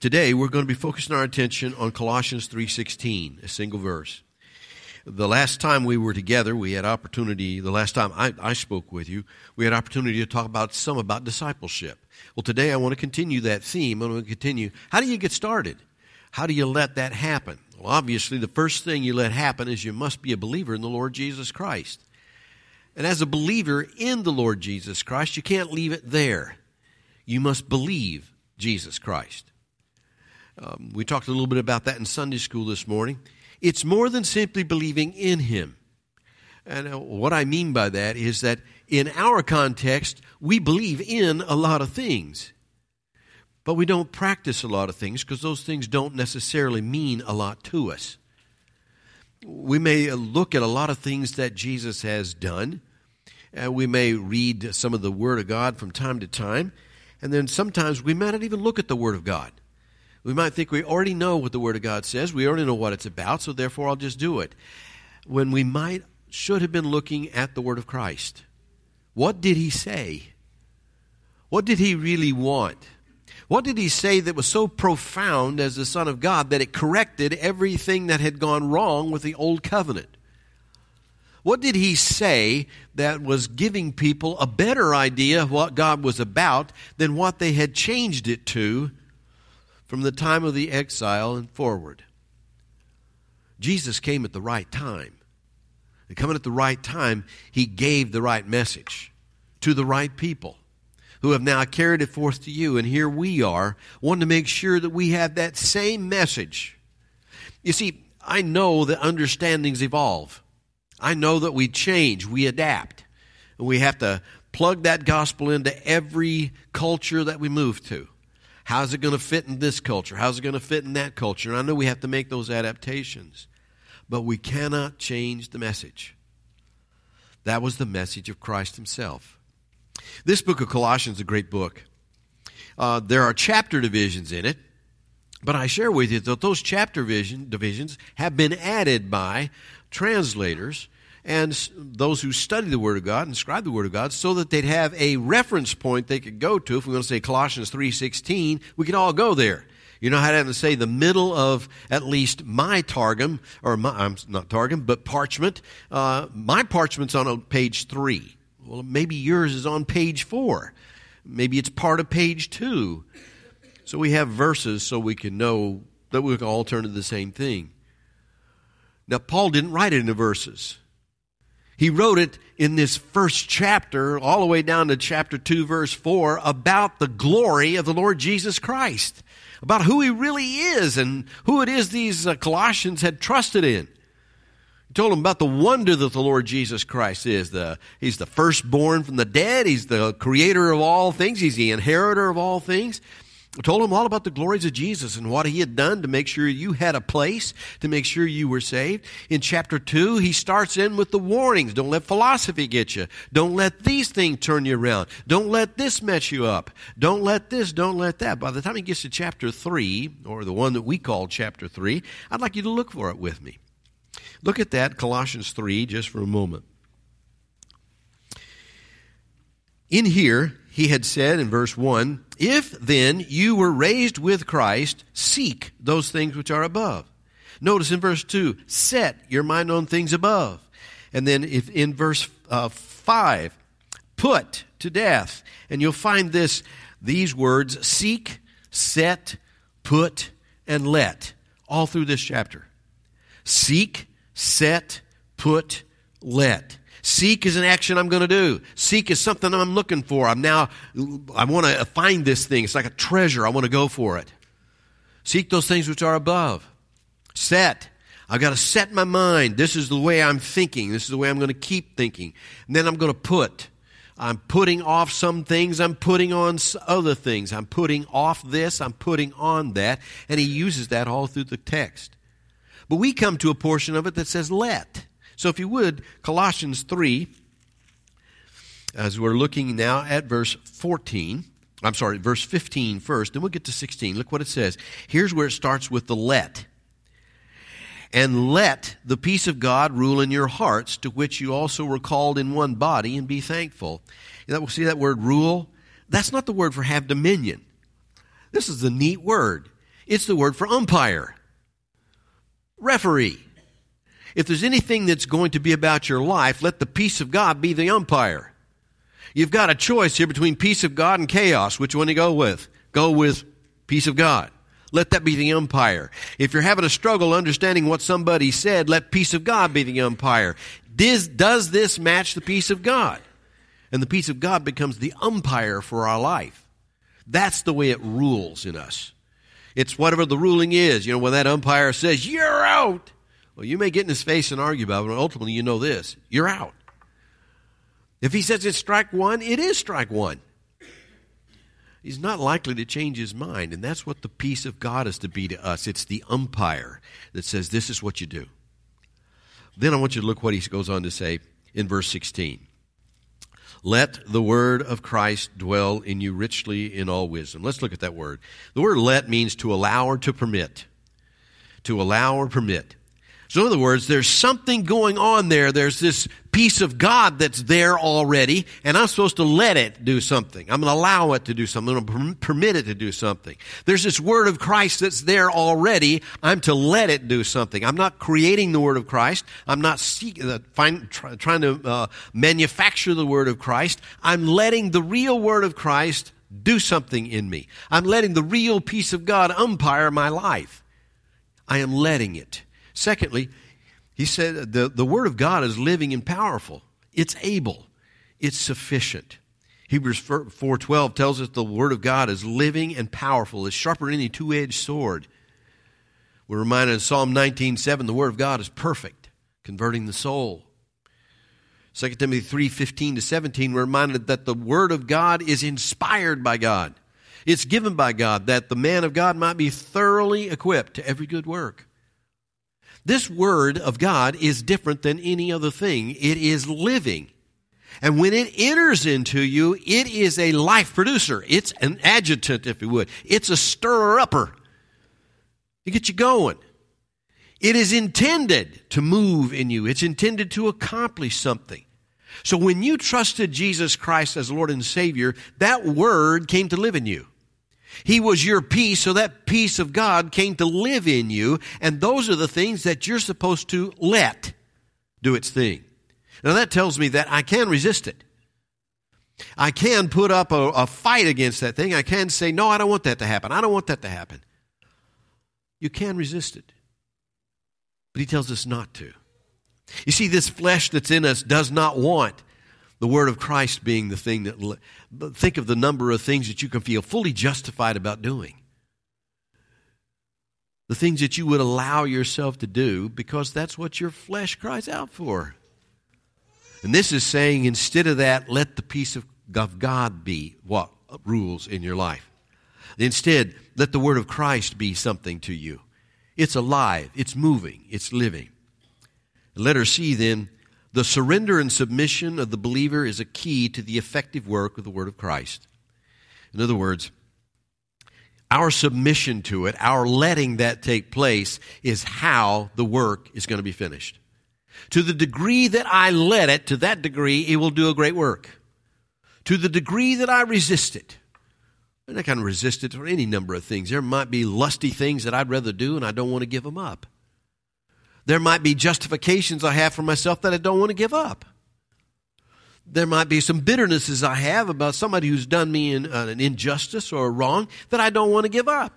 Today, we're going to be focusing our attention on Colossians 3:16, a single verse. The last time we were together, we had opportunity, the last time I spoke with you, we had opportunity to talk about discipleship. Well, today I want to continue that theme. I want to continue, how do you get started? How do you let that happen? Well, obviously, the first thing you let happen is you must be a believer in the Lord Jesus Christ. And as a believer in the Lord Jesus Christ, you can't leave it there. You must believe Jesus Christ. We talked a little bit about that in Sunday school this morning. It's more than simply believing in Him. And what I mean by that is that in our context, we believe in a lot of things. But we don't practice a lot of things because those things don't necessarily mean a lot to us. We may look at a lot of things that Jesus has done. We may read some of the Word of God from time to time. And then sometimes we might not even look at the Word of God. We might think we already know what the Word of God says. We already know what it's about, so therefore I'll just do it. When we should have been looking at the Word of Christ. What did He say? What did He really want? What did He say that was so profound as the Son of God that it corrected everything that had gone wrong with the old covenant? What did He say that was giving people a better idea of what God was about than what they had changed it to from the time of the exile and forward? Jesus came at the right time. And coming at the right time, He gave the right message to the right people who have now carried it forth to you. And here we are, wanting to make sure that we have that same message. You see, I know that understandings evolve. I know that we change, we adapt. And we have to plug that gospel into every culture that we move to. How's it going to fit in this culture? How's it going to fit in that culture? And I know we have to make those adaptations. But we cannot change the message. That was the message of Christ Himself. This book of Colossians is a great book. There are chapter divisions in it. But I share with you that those chapter divisions have been added by translators and those who study the Word of God and scribe the Word of God so that they'd have a reference point they could go to. If we want to say Colossians 3:16, we can all go there. You know how to say the middle of at least my Targum, or not Targum, but parchment. My parchment's on page 3. Well, maybe yours is on page 4. Maybe it's part of page 2. So we have verses so we can know that we can all turn to the same thing. Now, Paul didn't write it in the verses. He wrote it in this first chapter, all the way down to chapter 2, verse 4, about the glory of the Lord Jesus Christ, about who He really is and who it is these Colossians had trusted in. He told them about the wonder that the Lord Jesus Christ is. He's the firstborn from the dead. He's the creator of all things. He's the inheritor of all things. I told him all about the glories of Jesus and what He had done to make sure you had a place, to make sure you were saved. In chapter 2, he starts in with the warnings. Don't let philosophy get you. Don't let these things turn you around. Don't let this mess you up. Don't let this, don't let that. By the time he gets to chapter 3, or the one that we call chapter 3, I'd like you to look for it with me. Look at that, Colossians 3, just for a moment. In here, he had said in verse 1, "If then you were raised with Christ, seek those things which are above." Notice in verse 2, "Set your mind on things above." And then if in verse 5, "Put to death." And you'll find these words, seek, set, put, and let, all through this chapter. Seek, set, put, let. Seek is an action I'm going to do. Seek is something I'm looking for. I want to find this thing. It's like a treasure. I want to go for it. Seek those things which are above. Set. I've got to set my mind. This is the way I'm thinking. This is the way I'm going to keep thinking. And then I'm going to put. I'm putting off some things. I'm putting on other things. I'm putting off this. I'm putting on that. And he uses that all through the text. But we come to a portion of it that says let. So if you would, Colossians 3, as we're looking now at verse 15 first, then we'll get to 16. Look what it says. Here's where it starts with the let. "And let the peace of God rule in your hearts, to which you also were called in one body, and be thankful." See that word rule? That's not the word for have dominion. This is a neat word. It's the word for umpire, referee. If there's anything that's going to be about your life, let the peace of God be the umpire. You've got a choice here between peace of God and chaos. Which one do you go with? Go with peace of God. Let that be the umpire. If you're having a struggle understanding what somebody said, let peace of God be the umpire. Does this match the peace of God? And the peace of God becomes the umpire for our life. That's the way it rules in us. It's whatever the ruling is. When that umpire says, you're out. Well, you may get in his face and argue about it, but ultimately you know this. You're out. If he says it's strike one, it is strike one. He's not likely to change his mind, and that's what the peace of God is to be to us. It's the umpire that says this is what you do. Then I want you to look what he goes on to say in verse 16. Let the word of Christ dwell in you richly in all wisdom. Let's look at that word. The word let means to allow or to permit. To allow or permit. So in other words, there's something going on there. There's this peace of God that's there already, and I'm supposed to let it do something. I'm going to allow it to do something. I'm going to permit it to do something. There's this word of Christ that's there already. I'm to let it do something. I'm not creating the word of Christ. I'm not trying to manufacture the word of Christ. I'm letting the real word of Christ do something in me. I'm letting the real peace of God umpire my life. I am letting it. Secondly, he said the word of God is living and powerful. It's able. It's sufficient. Hebrews 4:12 tells us the word of God is living and powerful. It's sharper than any two-edged sword. We're reminded in Psalm 19:7, the word of God is perfect, converting the soul. 2 Timothy 3:15-17, we're reminded that the word of God is inspired by God. It's given by God that the man of God might be thoroughly equipped to every good work. This word of God is different than any other thing. It is living. And when it enters into you, it is a life producer. It's an adjutant, if you would. It's a stirrer-upper to get you going. It is intended to move in you. It's intended to accomplish something. So when you trusted Jesus Christ as Lord and Savior, that word came to live in you. He was your peace, so that peace of God came to live in you, and those are the things that you're supposed to let do its thing. Now that tells me that I can resist it. I can put up a fight against that thing. I can say, no, I don't want that to happen. I don't want that to happen. You can resist it. But he tells us not to. You see, this flesh that's in us does not want the word of Christ being the thing that... Think of the number of things that you can feel fully justified about doing. The things that you would allow yourself to do because that's what your flesh cries out for. And this is saying instead of that, let the peace of God be what rules in your life. Instead, let the word of Christ be something to you. It's alive, it's moving, it's living. Letter C then, the surrender and submission of the believer is a key to the effective work of the word of Christ. In other words, our submission to it, our letting that take place, is how the work is going to be finished. To the degree that I let it, to that degree, it will do a great work. To the degree that I resist it, and I can resist it for any number of things. There might be lusty things that I'd rather do, and I don't want to give them up. There might be justifications I have for myself that I don't want to give up. There might be some bitternesses I have about somebody who's done me an injustice or a wrong that I don't want to give up.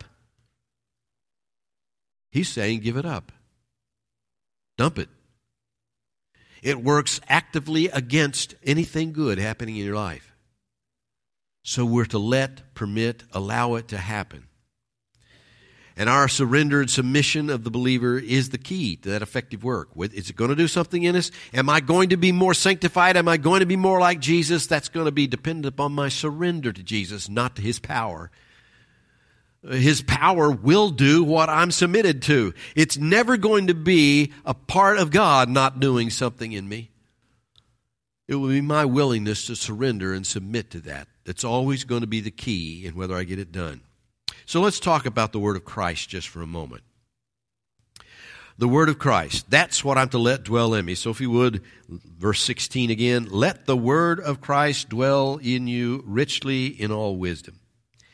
He's saying give it up. Dump it. It works actively against anything good happening in your life. So we're to let, permit, allow it to happen. And our surrender and submission of the believer is the key to that effective work. Is it going to do something in us? Am I going to be more sanctified? Am I going to be more like Jesus? That's going to be dependent upon my surrender to Jesus, not to His power. His power will do what I'm submitted to. It's never going to be a part of God not doing something in me. It will be my willingness to surrender and submit to that. That's always going to be the key in whether I get it done. So let's talk about the word of Christ just for a moment. The word of Christ, that's what I'm to let dwell in me. So if you would, verse 16 again, let the word of Christ dwell in you richly in all wisdom.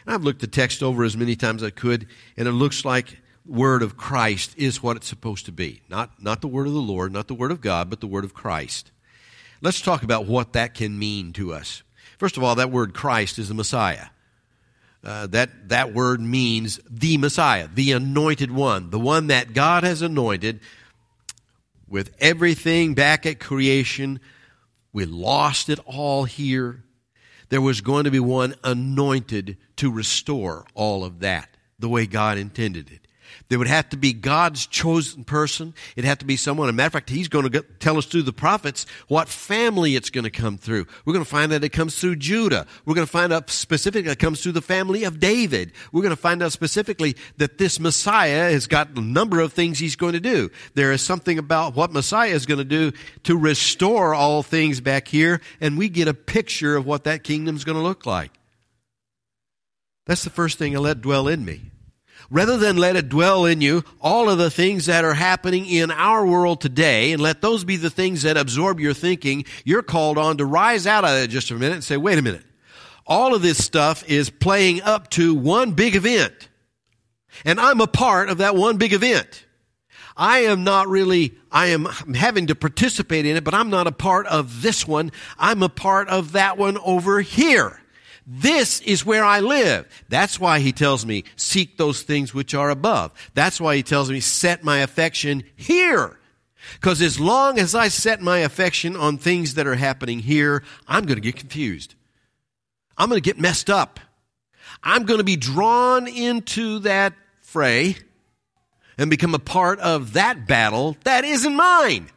I've looked the text over as many times as I could, and it looks like word of Christ is what it's supposed to be. Not the word of the Lord, not the word of God, but the word of Christ. Let's talk about what that can mean to us. First of all, that word Christ is the Messiah. That word means the Messiah, the anointed one, the one that God has anointed. With everything back at creation, we lost it all here. There was going to be one anointed to restore all of that the way God intended it. There would have to be God's chosen person. It'd have to be someone. As a matter of fact, he's going to tell us through the prophets what family it's going to come through. We're going to find out it comes through Judah. We're going to find out specifically it comes through the family of David. We're going to find out specifically that this Messiah has got a number of things he's going to do. There is something about what Messiah is going to do to restore all things back here, and we get a picture of what that kingdom's going to look like. That's the first thing I let dwell in me. Rather than let it dwell in you, all of the things that are happening in our world today, and let those be the things that absorb your thinking, you're called on to rise out of it just a minute and say, wait a minute. All of this stuff is playing up to one big event. And I'm a part of that one big event. I am having to participate in it, but I'm not a part of this one. I'm a part of that one over here. This is where I live. That's why he tells me, seek those things which are above. That's why he tells me, set my affection here. Because as long as I set my affection on things that are happening here, I'm going to get confused. I'm going to get messed up. I'm going to be drawn into that fray and become a part of that battle that isn't mine.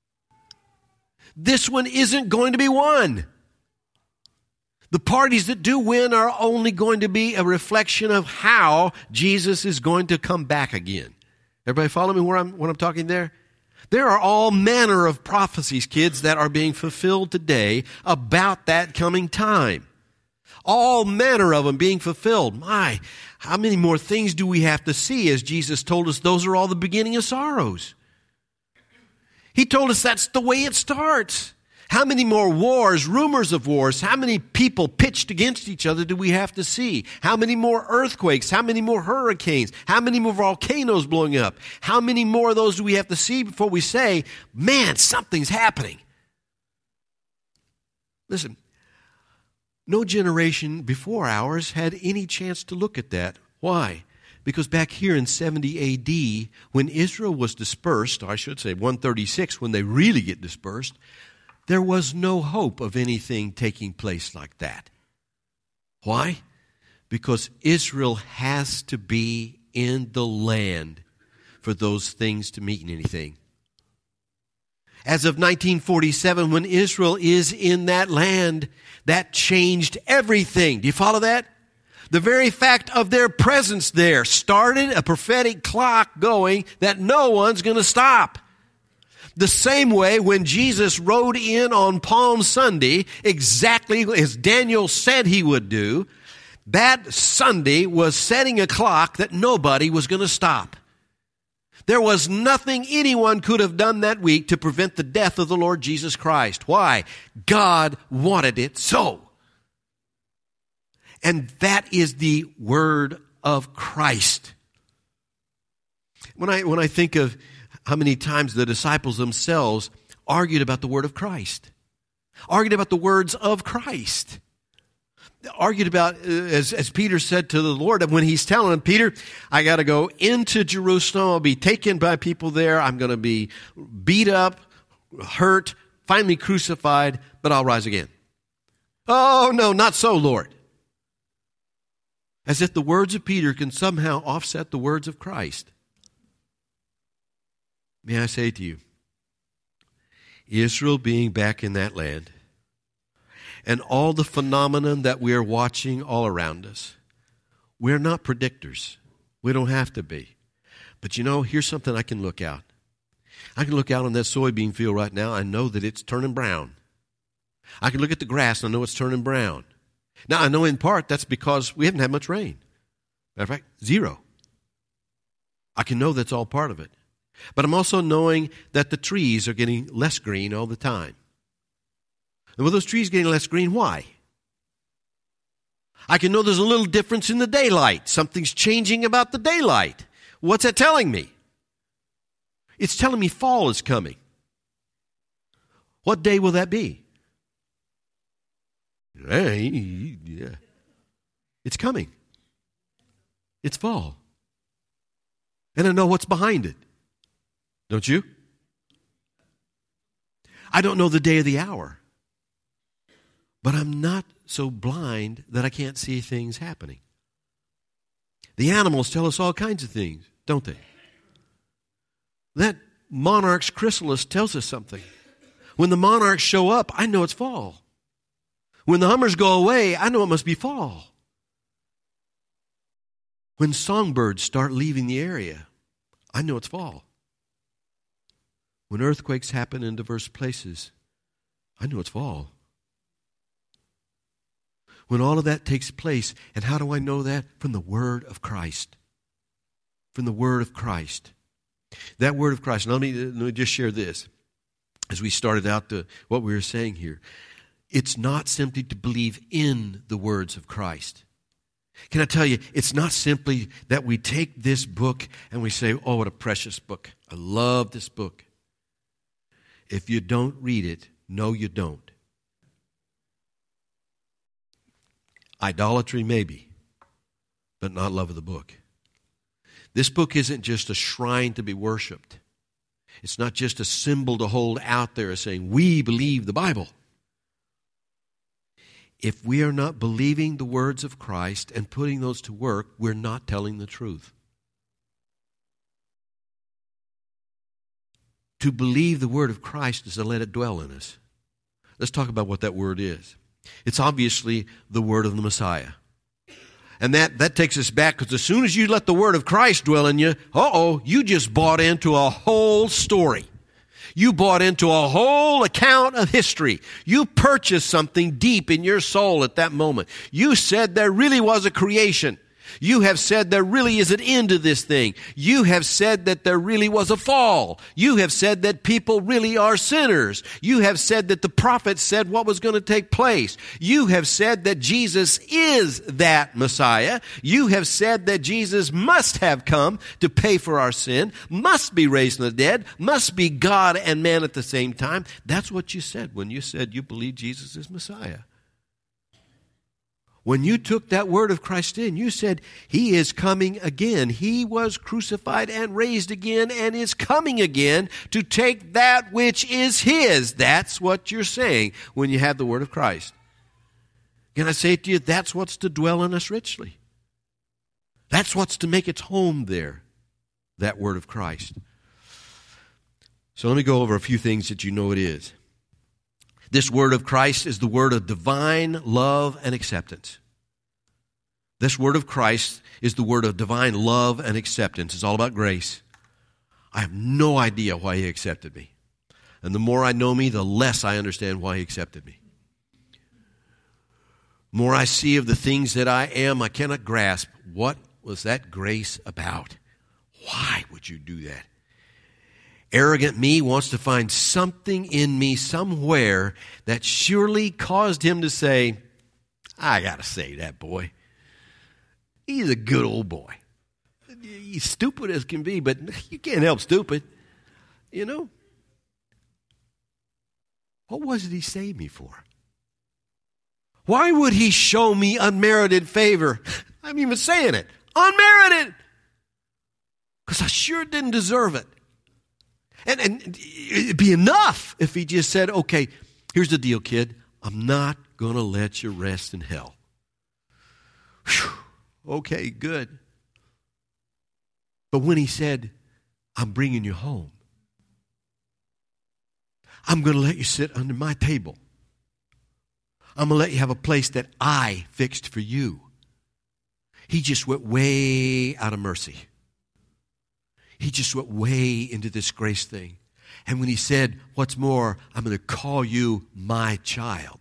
This one isn't going to be won. The parties that do win are only going to be a reflection of how Jesus is going to come back again. Everybody follow me when I'm talking there? There are all manner of prophecies, kids, that are being fulfilled today about that coming time. All manner of them being fulfilled. My, how many more things do we have to see? As Jesus told us, those are all the beginning of sorrows. He told us that's the way it starts. How many more wars, rumors of wars, how many people pitched against each other do we have to see? How many more earthquakes? How many more hurricanes? How many more volcanoes blowing up? How many more of those do we have to see before we say, man, something's happening? Listen, no generation before ours had any chance to look at that. Why? Because back here in 70 A.D., when Israel was dispersed, or I should say 136, when they really get dispersed, there was no hope of anything taking place like that. Why? Because Israel has to be in the land for those things to mean anything. As of 1947, when Israel is in that land, that changed everything. Do you follow that? The very fact of their presence there started a prophetic clock going that no one's going to stop. The same way when Jesus rode in on Palm Sunday, exactly as Daniel said he would do, that Sunday was setting a clock that nobody was going to stop. There was nothing anyone could have done that week to prevent the death of the Lord Jesus Christ. Why? God wanted it so. And that is the word of Christ. When I think of how many times the disciples themselves argued about the word of Christ, argued about the words of Christ, argued about, as Peter said to the Lord, when he's telling him, Peter, I got to go into Jerusalem. I'll be taken by people there. I'm going to be beat up, hurt, finally crucified, but I'll rise again. Oh, no, not so, Lord. As if the words of Peter can somehow offset the words of Christ. May I say to you, Israel being back in that land and all the phenomenon that we are watching all around us, we're not predictors. We don't have to be. But you know, here's something I can look out. I can look out on that soybean field right now. I know that it's turning brown. I can look at the grass and I know it's turning brown. Now, I know in part that's because we haven't had much rain. Matter of fact, zero. I can know that's all part of it. But I'm also knowing that the trees are getting less green all the time. And with those trees getting less green, why? I can know there's a little difference in the daylight. Something's changing about the daylight. What's that telling me? It's telling me fall is coming. What day will that be? Yeah. It's coming. It's fall. And I know what's behind it. Don't you? I don't know the day or the hour. But I'm not so blind that I can't see things happening. The animals tell us all kinds of things, don't they? That monarch's chrysalis tells us something. When the monarchs show up, I know it's fall. When the hummers go away, I know it must be fall. When songbirds start leaving the area, I know it's fall. When earthquakes happen in diverse places, I know it's fall. When all of that takes place, and how do I know that? From the Word of Christ. From the Word of Christ. That Word of Christ. Now let me just share this. As we started out what we were saying here. It's not simply to believe in the words of Christ. Can I tell you, it's not simply that we take this book and we say, oh, what a precious book. I love this book. If you don't read it, no, you don't. Idolatry, maybe, but not love of the book. This book isn't just a shrine to be worshiped. It's not just a symbol to hold out there saying, we believe the Bible. If we are not believing the words of Christ and putting those to work, we're not telling the truth. To believe the word of Christ is to let it dwell in us. Let's talk about what that word is. It's obviously the word of the Messiah. And that takes us back, because as soon as you let the word of Christ dwell in you, you just bought into a whole story. You bought into a whole account of history. You purchased something deep in your soul at that moment. You said there really was a creation. You have said there really is an end to this thing. You have said that there really was a fall. You have said that people really are sinners. You have said that the prophets said what was going to take place. You have said that Jesus is that Messiah. You have said that Jesus must have come to pay for our sin, must be raised from the dead, must be God and man at the same time. That's what you said when you said you believe Jesus is Messiah. When you took that word of Christ in, you said, He is coming again. He was crucified and raised again and is coming again to take that which is His. That's what you're saying when you have the word of Christ. Can I say to you, that's what's to dwell in us richly. That's what's to make its home there, that word of Christ. So let me go over a few things that you know it is. This word of Christ is the word of divine love and acceptance. This word of Christ is the word of divine love and acceptance. It's all about grace. I have no idea why He accepted me. And the more I know me, the less I understand why He accepted me. The more I see of the things that I am, I cannot grasp. What was that grace about? Why would you do that? Arrogant me wants to find something in me somewhere that surely caused Him to say, I got to say that boy. He's a good old boy. He's stupid as can be, but you can't help stupid. You know? What was it He saved me for? Why would He show me unmerited favor? I'm even saying it. Unmerited. Because I sure didn't deserve it. And it'd be enough if He just said, okay, here's the deal, kid. I'm not going to let you rest in hell. Whew. Okay, good. But when He said, I'm bringing you home. I'm going to let you sit under my table. I'm going to let you have a place that I fixed for you. He just went way out of mercy. He just went way into this grace thing. And when He said, what's more, I'm going to call you my child.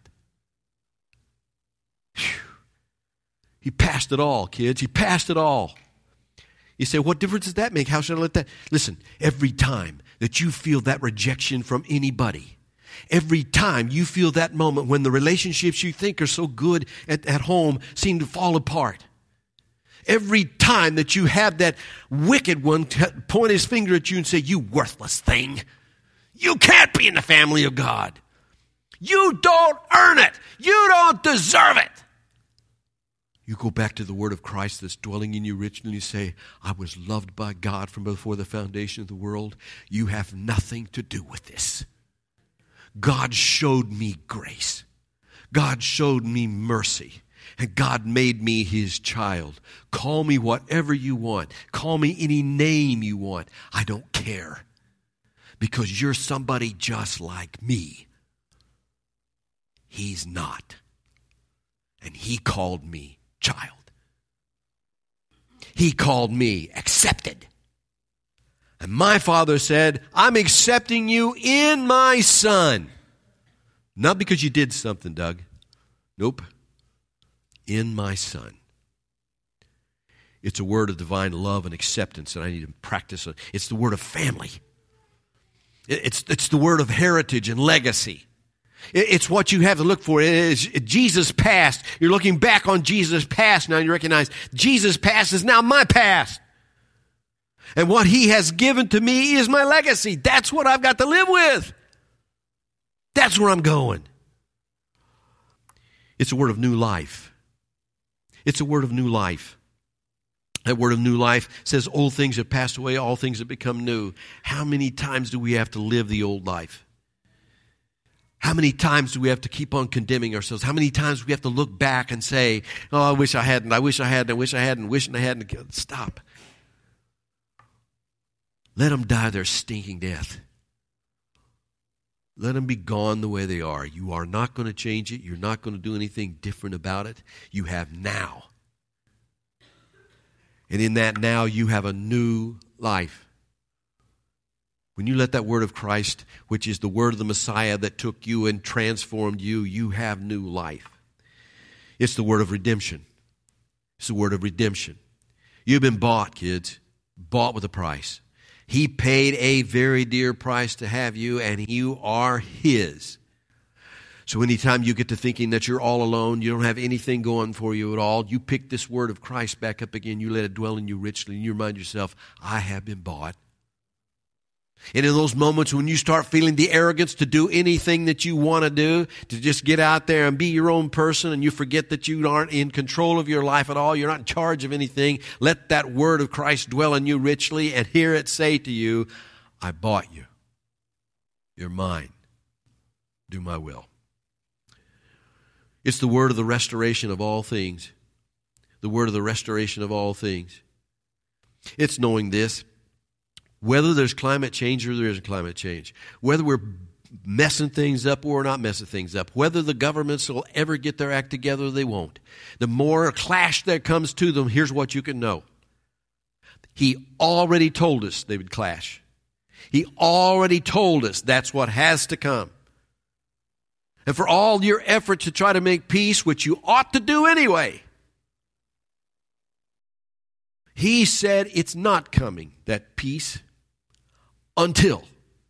Whew. He passed it all, kids. He passed it all. You say, what difference does that make? How should I let that? Listen, every time that you feel that rejection from anybody, Every time you feel that moment when the relationships you think are so good at home seem to fall apart. Every time that you have that wicked one point his finger at you and say, you worthless thing. You can't be in the family of God. You don't earn it. You don't deserve it. You go back to the word of Christ that's dwelling in you richly and you say, I was loved by God from before the foundation of the world. You have nothing to do with this. God showed me grace. God showed me mercy. And God made me his child. Call me whatever you want. Call me any name you want. I don't care. Because you're somebody just like me. He's not. And he called me child. He called me accepted. And my Father said, I'm accepting you in my Son. Not because you did something, Doug. Nope. In my Son. It's a word of divine love and acceptance that I need to practice. It's the word of family. It's the word of heritage and legacy. It's what you have to look for. It is Jesus' past. You're looking back on Jesus' past now and you recognize Jesus' past is now my past. And what he has given to me is my legacy. That's what I've got to live with. That's where I'm going. It's a word of new life. It's a word of new life. That word of new life says old things have passed away, all things have become new. How many times do we have to live the old life? How many times do we have to keep on condemning ourselves? How many times do we have to look back and say, oh, I wish I hadn't, I wish I hadn't, I wish I hadn't, wishing I hadn't. Stop. Let them die their stinking death. Let them be gone the way they are. You are not going to change it. You're not going to do anything different about it. You have now. And in that now, you have a new life. When you let that word of Christ, which is the word of the Messiah that took you and transformed you, you have new life. It's the word of redemption. It's the word of redemption. You've been bought, kids. Bought with a price. He paid a very dear price to have you, and you are his. So anytime you get to thinking that you're all alone, you don't have anything going for you at all, you pick this word of Christ back up again, you let it dwell in you richly, and you remind yourself, I have been bought. And in those moments when you start feeling the arrogance to do anything that you want to do, to just get out there and be your own person, and you forget that you aren't in control of your life at all, you're not in charge of anything, let that word of Christ dwell in you richly and hear it say to you, I bought you. You're mine. Do my will. It's the word of the restoration of all things. The word of the restoration of all things. It's knowing this. Whether there's climate change or there isn't climate change, whether we're messing things up or we're not messing things up, whether the governments will ever get their act together or they won't, the more clash that comes to them, here's what you can know. He already told us they would clash. He already told us that's what has to come. And for all your effort to try to make peace, which you ought to do anyway, he said it's not coming, that peace, until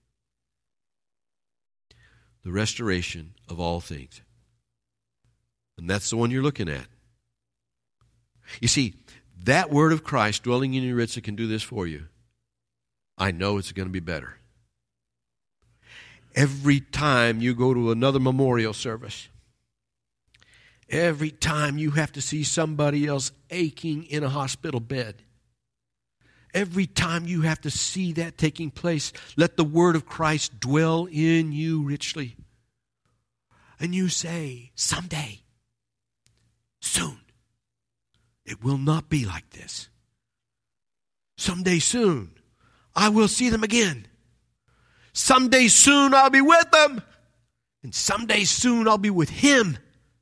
the restoration of all things. And that's the one you're looking at. You see, that word of Christ dwelling in your richly can do this for you. I know it's going to be better. Every time you go to another memorial service, every time you have to see somebody else aching in a hospital bed, every time you have to see that taking place, let the word of Christ dwell in you richly. And you say, someday, soon, it will not be like this. Someday soon, I will see them again. Someday soon, I'll be with them. And someday soon, I'll be with him.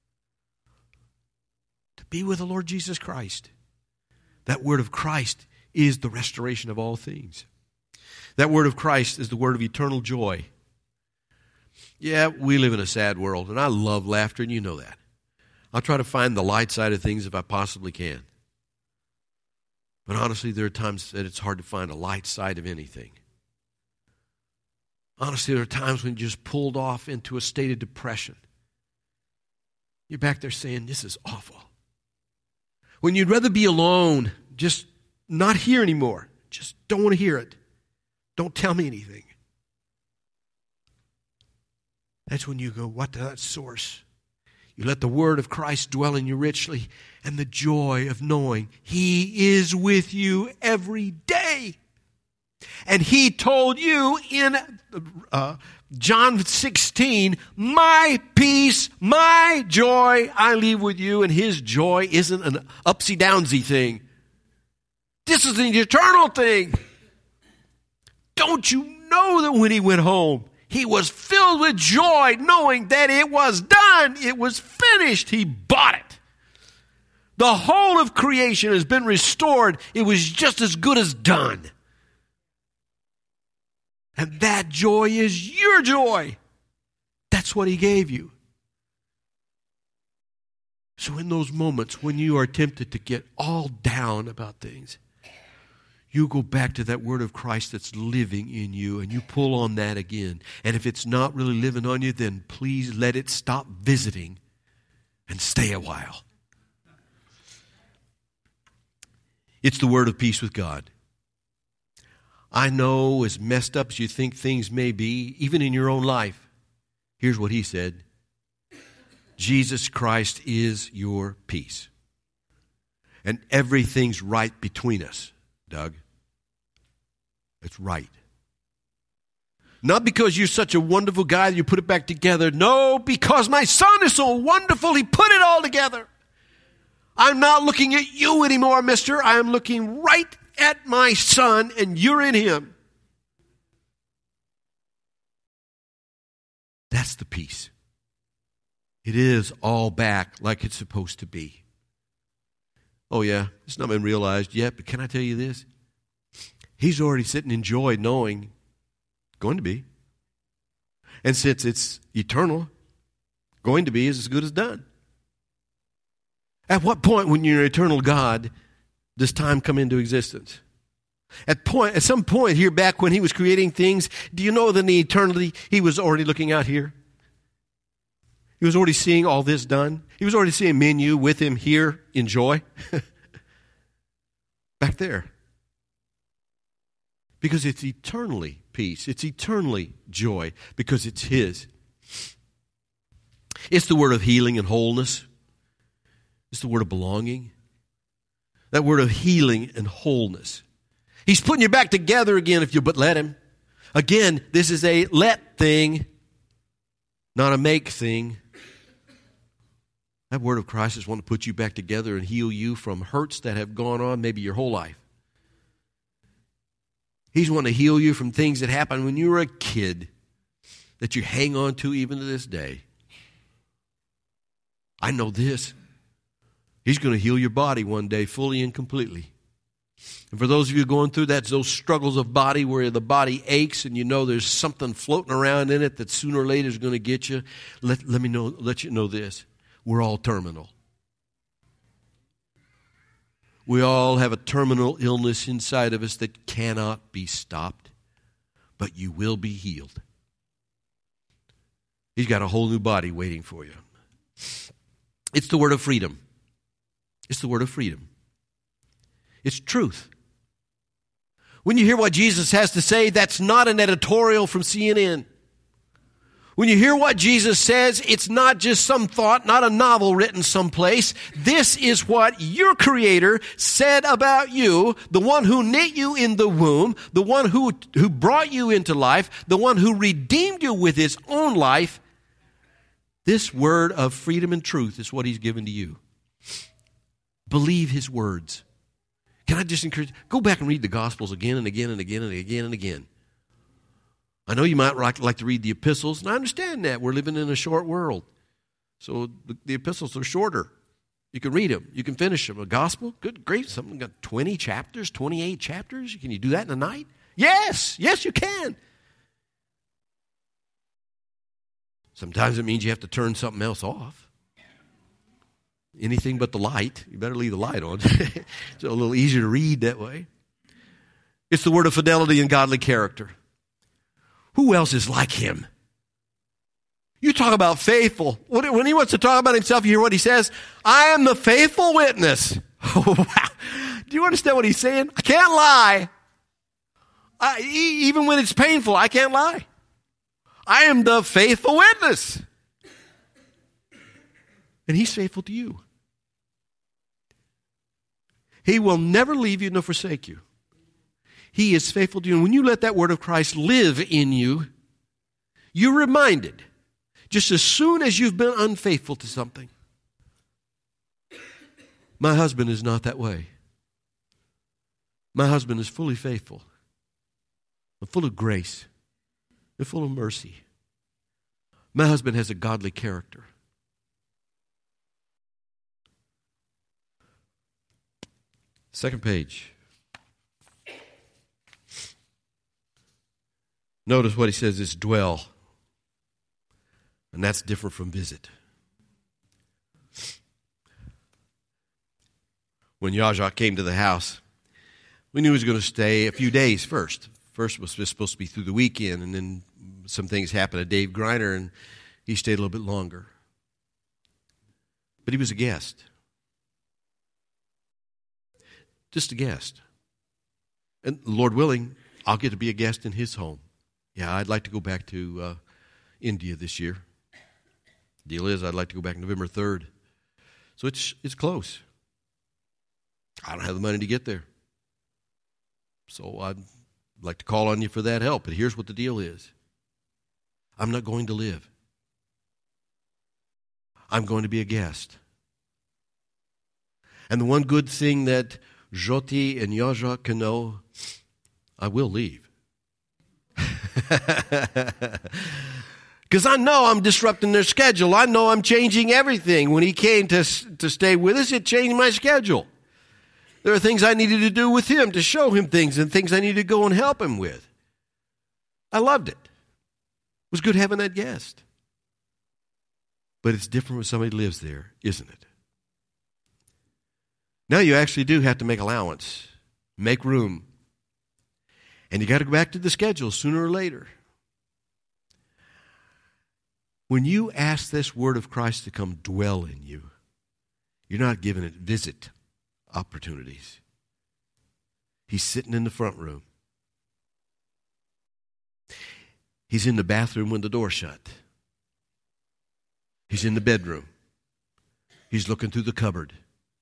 To be with the Lord Jesus Christ. That word of Christ is the restoration of all things. That word of Christ is the word of eternal joy. Yeah, we live in a sad world, and I love laughter, and you know that. I'll try to find the light side of things if I possibly can. But honestly, there are times that it's hard to find a light side of anything. Honestly, there are times when you're just pulled off into a state of depression. You're back there saying, this is awful. When you'd rather be alone, just not hear anymore. Just don't want to hear it. Don't tell me anything. That's when you go, what to that source? You let the word of Christ dwell in you richly, and the joy of knowing He is with you every day. And He told you in John 16, my peace, my joy, I leave with you. And His joy isn't an upsy-downsy thing. This is an eternal thing. Don't you know that when He went home, He was filled with joy knowing that it was done. It was finished. He bought it. The whole of creation has been restored. It was just as good as done. And that joy is your joy. That's what He gave you. So in those moments when you are tempted to get all down about things, you go back to that word of Christ that's living in you and you pull on that again. And if it's not really living on you, then please let it stop visiting and stay a while. It's the word of peace with God. I know, as messed up as you think things may be, even in your own life, here's what He said. Jesus Christ is your peace. And everything's right between us, Doug. It's right. Not because you're such a wonderful guy that you put it back together. No, because my son is so wonderful, he put it all together. I'm not looking at you anymore, mister. I am looking right at my son, and you're in him. That's the peace. It is all back like it's supposed to be. Oh yeah, it's not been realized yet, but can I tell you this? He's already sitting in joy knowing going to be. And since it's eternal, going to be is as good as done. At what point when you're an eternal God does time come into existence? At some point here back when He was creating things, do you know that in the eternity He was already looking out here? He was already seeing all this done. He was already seeing me and you with Him here in joy. Back there. Because it's eternally peace. It's eternally joy. Because it's His. It's the word of healing and wholeness. It's the word of belonging. That word of healing and wholeness. He's putting you back together again if you but let Him. Again, this is a let thing, not a make thing. That word of Christ is wanting to put you back together and heal you from hurts that have gone on maybe your whole life. He's wanting to heal you from things that happened when you were a kid that you hang on to even to this day. I know this. He's going to heal your body one day fully and completely. And for those of you going through that, those struggles of body where the body aches and you know there's something floating around in it that sooner or later is going to get you, let you know this. We're all terminal. We all have a terminal illness inside of us that cannot be stopped, but you will be healed. He's got a whole new body waiting for you. It's the word of freedom. It's the word of freedom. It's truth. When you hear what Jesus has to say, that's not an editorial from CNN. When you hear what Jesus says, it's not just some thought, not a novel written someplace. This is what your Creator said about you, the one who knit you in the womb, the one who brought you into life, the one who redeemed you with His own life. This word of freedom and truth is what He's given to you. Believe His words. Can I just encourage you? Go back and read the Gospels again and again and again and again and again. I know you might like to read the epistles, and I understand that. We're living in a short world. So the epistles are shorter. You can read them. You can finish them. A gospel, good grief, something got 20 chapters, 28 chapters. Can you do that in a night? Yes, you can. Sometimes it means you have to turn something else off. Anything but the light. You better leave the light on. It's a little easier to read that way. It's the word of fidelity and godly character. Who else is like him? You talk about faithful. When he wants to talk about himself, you hear what he says? I am the faithful witness. Oh, wow. Do you understand what he's saying? I can't lie. Even when it's painful, I can't lie. I am the faithful witness. And he's faithful to you. He will never leave you nor forsake you. He is faithful to you. And when you let that word of Christ live in you, you're reminded, just as soon as you've been unfaithful to something, my husband is not that way. My husband is fully faithful, and full of grace, and full of mercy. My husband has a godly character. Second page. Notice what he says is dwell. And that's different from visit. When Yajak came to the house, we knew he was going to stay a few days first. First was supposed to be through the weekend, and then some things happened to Dave Griner, and he stayed a little bit longer. But he was a guest. Just a guest. And Lord willing, I'll get to be a guest in his home. Yeah, I'd like to go back to India this year. Deal is, I'd like to go back November 3rd. So it's close. I don't have the money to get there. So I'd like to call on you for that help. But here's what the deal is. I'm not going to live. I'm going to be a guest. And the one good thing that Jyoti and Yajak can know, I will leave. Because I know I'm disrupting their schedule. I know I'm changing everything. When he came to stay with us, it changed my schedule. There are things I needed to do with him to show him things and things I needed to go and help him with. I loved it. It was good having that guest. But it's different when somebody lives there, isn't it? Now you actually do have to make allowance, make room. And you got to go back to the schedule sooner or later. When you ask this word of Christ to come dwell in you, you're not giving it visit opportunities. He's sitting in the front room. He's in the bathroom when the door's shut. He's in the bedroom. He's looking through the cupboard.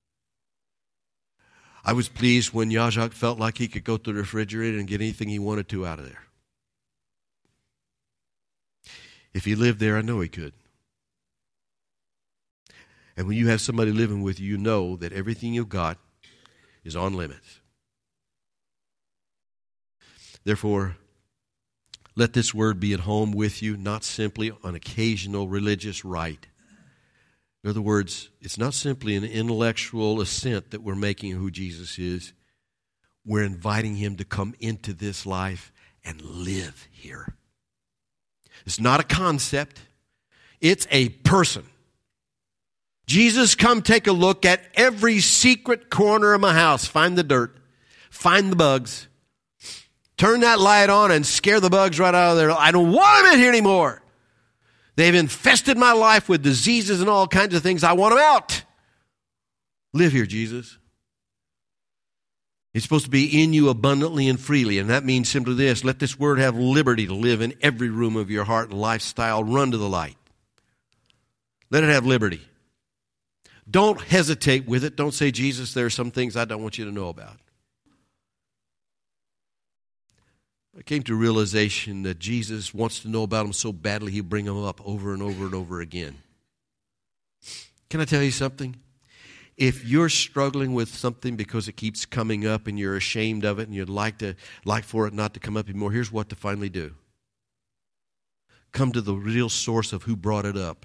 I was pleased when Yajak felt like he could go to the refrigerator and get anything he wanted to out of there. If he lived there, I know he could. And when you have somebody living with you, you know that everything you've got is on limits. Therefore, let this word be at home with you, not simply an occasional religious rite. In other words, it's not simply an intellectual assent that we're making of who Jesus is. We're inviting him to come into this life and live here. It's not a concept. It's a person. Jesus, come take a look at every secret corner of my house. Find the dirt. Find the bugs. Turn that light on and scare the bugs right out of there. I don't want them in here anymore. They've infested my life with diseases and all kinds of things. I want them out. Live here, Jesus. It's supposed to be in you abundantly and freely, and that means simply this. Let this word have liberty to live in every room of your heart and lifestyle. Run to the light. Let it have liberty. Don't hesitate with it. Don't say, Jesus, there are some things I don't want you to know about. I came to a realization that Jesus wants to know about them so badly, he'll bring them up over and over and over again. Can I tell you something? If you're struggling with something because it keeps coming up and you're ashamed of it and you'd like for it not to come up anymore, here's what to finally do. Come to the real source of who brought it up.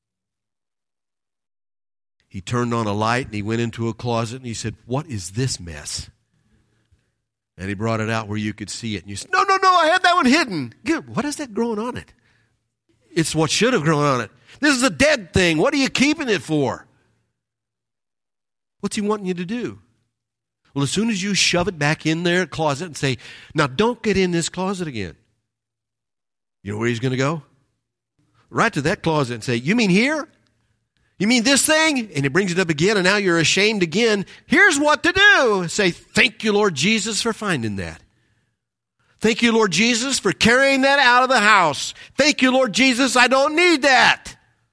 He turned on a light and he went into a closet and he said, what is this mess? And he brought it out where you could see it. And you said, no, I had that one hidden. What is that growing on it? It's what should have grown on it. This is a dead thing. What are you keeping it for? What's he wanting you to do? Well, as soon as you shove it back in their closet and say, now don't get in this closet again. You know where he's going to go? Right to that closet and say, you mean here? You mean this thing? And he brings it up again, and now you're ashamed again. Here's what to do. Say, thank you, Lord Jesus, for finding that. Thank you, Lord Jesus, for carrying that out of the house. Thank you, Lord Jesus, I don't need that.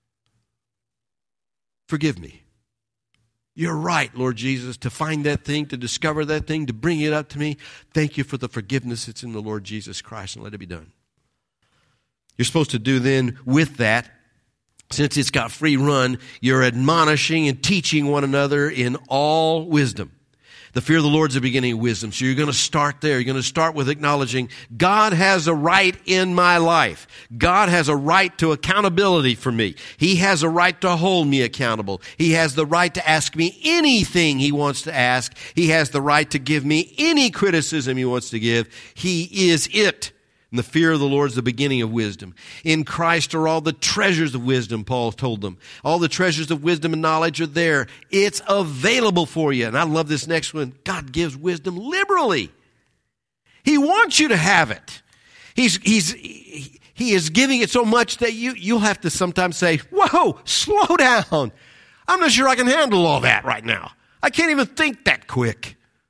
Forgive me. You're right, Lord Jesus, to find that thing, to discover that thing, to bring it up to me. Thank you for the forgiveness that's in the Lord Jesus Christ, and let it be done. You're supposed to do then with that, since it's got free run, you're admonishing and teaching one another in all wisdom. The fear of the Lord is the beginning of wisdom. So you're going to start there. You're going to start with acknowledging God has a right in my life. God has a right to accountability for me. He has a right to hold me accountable. He has the right to ask me anything he wants to ask. He has the right to give me any criticism he wants to give. He is it. And the fear of the Lord is the beginning of wisdom. In Christ are all the treasures of wisdom, Paul told them. All the treasures of wisdom and knowledge are there. It's available for you. And I love this next one. God gives wisdom liberally. He wants you to have it. He is giving it so much that you'll have to sometimes say, whoa, slow down. I'm not sure I can handle all that right now. I can't even think that quick.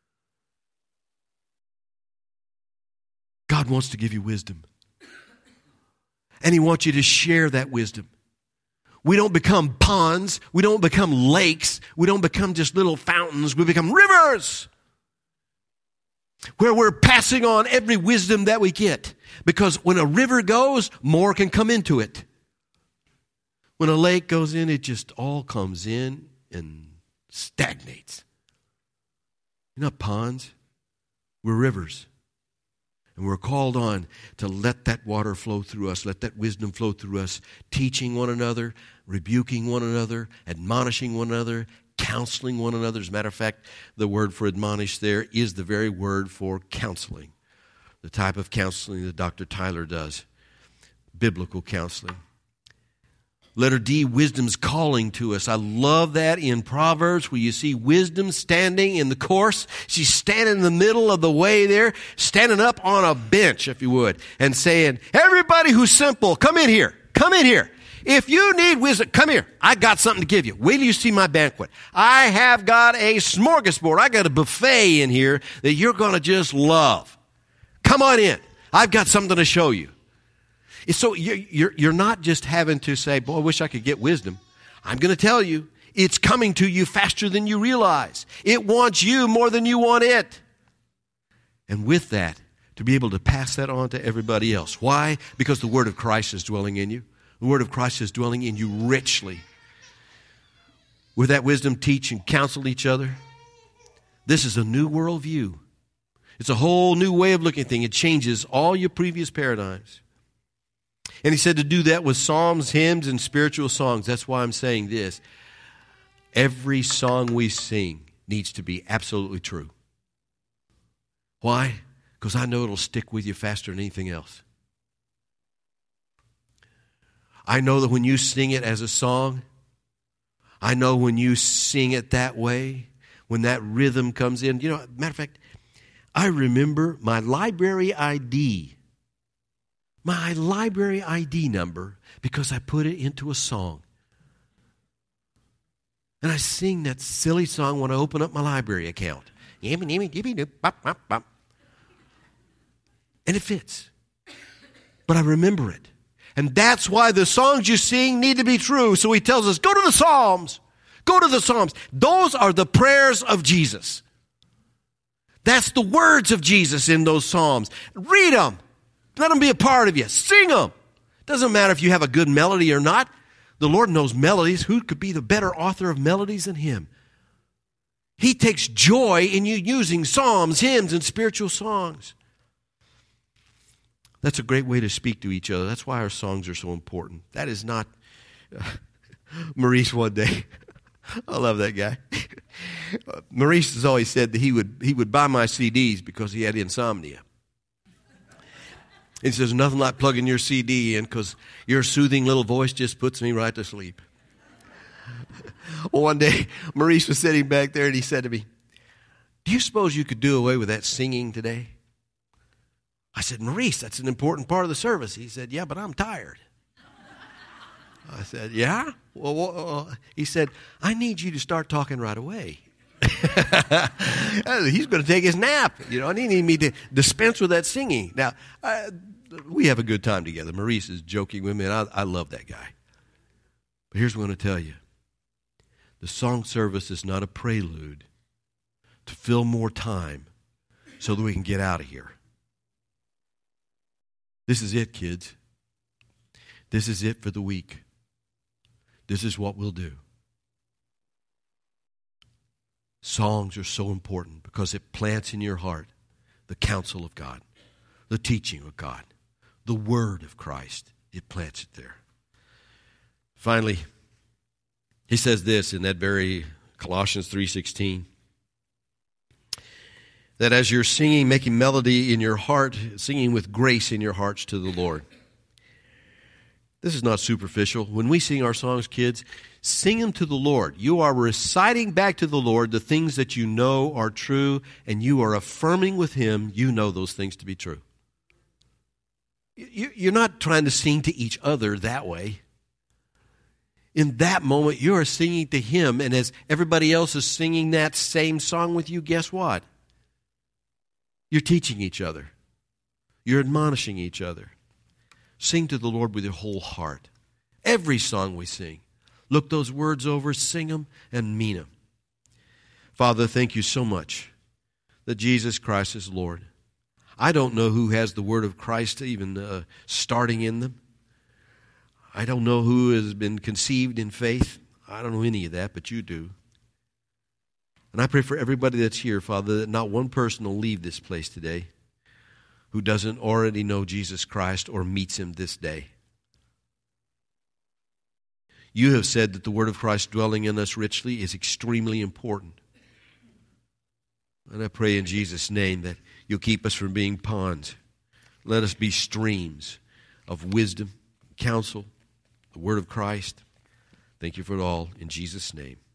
God wants to give you wisdom. And he wants you to share that wisdom. We don't become ponds. We don't become lakes. We don't become just little fountains. We become rivers where we're passing on every wisdom that we get. Because when a river goes, more can come into it. When a lake goes in, it just all comes in and stagnates. We're not ponds. We're rivers. And we're called on to let that water flow through us, let that wisdom flow through us, teaching one another, rebuking one another, admonishing one another, counseling one another. As a matter of fact, the word for admonish there is the very word for counseling, the type of counseling that Dr. Tyler does, biblical counseling. Letter D, wisdom's calling to us. I love that in Proverbs where you see wisdom standing in the course. She's standing in the middle of the way there, standing up on a bench, if you would, and saying, everybody who's simple, come in here. Come in here. If you need wisdom, come here. I got something to give you. Wait till you see my banquet. I have got a smorgasbord. I got a buffet in here that you're going to just love. Come on in. I've got something to show you. So you're not just having to say, boy, I wish I could get wisdom. I'm going to tell you, it's coming to you faster than you realize. It wants you more than you want it. And with that, to be able to pass that on to everybody else. Why? Because the word of Christ is dwelling in you. The word of Christ is dwelling in you richly. With that wisdom, teach and counsel each other. This is a new worldview. It's a whole new way of looking at things. It changes all your previous paradigms. And he said to do that with psalms, hymns, and spiritual songs. That's why I'm saying this. Every song we sing needs to be absolutely true. Why? Because I know it'll stick with you faster than anything else. I know that when you sing it as a song, I know when you sing it that way, when that rhythm comes in. You know, matter of fact, I remember my library ID number because I put it into a song. And I sing that silly song when I open up my library account. And it fits. But I remember it. And that's why the songs you sing need to be true. So he tells us, go to the Psalms. Go to the Psalms. Those are the prayers of Jesus. That's the words of Jesus in those Psalms. Read them. Let them be a part of you. Sing them. Doesn't matter if you have a good melody or not. The Lord knows melodies. Who could be the better author of melodies than Him? He takes joy in you using psalms, hymns, and spiritual songs. That's a great way to speak to each other. That's why our songs are so important. That is not... Maurice one day, I love that guy. Maurice has always said that he would buy my CDs because he had insomnia. He says, nothing like plugging your CD in because your soothing little voice just puts me right to sleep. Well, one day, Maurice was sitting back there and he said to me, do you suppose you could do away with that singing today? I said, Maurice, that's an important part of the service. He said, yeah, but I'm tired. I said, yeah? Well, he said, I need you to start talking right away. He's going to take his nap, and he needed me to dispense with that singing. Now, we have a good time together. Maurice is joking with me, and I love that guy. But here's what I'm going to tell you. The song service is not a prelude to fill more time so that we can get out of here. This is it, kids. This is it for the week. This is what we'll do. Songs are so important because it plants in your heart the counsel of God, the teaching of God, the word of Christ. It plants it there. Finally, he says this in that very Colossians 3:16, that as you're singing, making melody in your heart, singing with grace in your hearts to the Lord. This is not superficial. When we sing our songs, kids, sing them to the Lord. You are reciting back to the Lord the things that you know are true, and you are affirming with Him you know those things to be true. You're not trying to sing to each other that way. In that moment, you are singing to Him, and as everybody else is singing that same song with you, guess what? You're teaching each other. You're admonishing each other. Sing to the Lord with your whole heart. Every song we sing, look those words over, sing them, and mean them. Father, thank you so much that Jesus Christ is Lord. I don't know who has the word of Christ even starting in them. I don't know who has been conceived in faith. I don't know any of that, but you do. And I pray for everybody that's here, Father, that not one person will leave this place today who doesn't already know Jesus Christ or meets Him this day. You have said that the word of Christ dwelling in us richly is extremely important. And I pray in Jesus' name that you'll keep us from being ponds. Let us be streams of wisdom, counsel, the word of Christ. Thank you for it all in Jesus' name.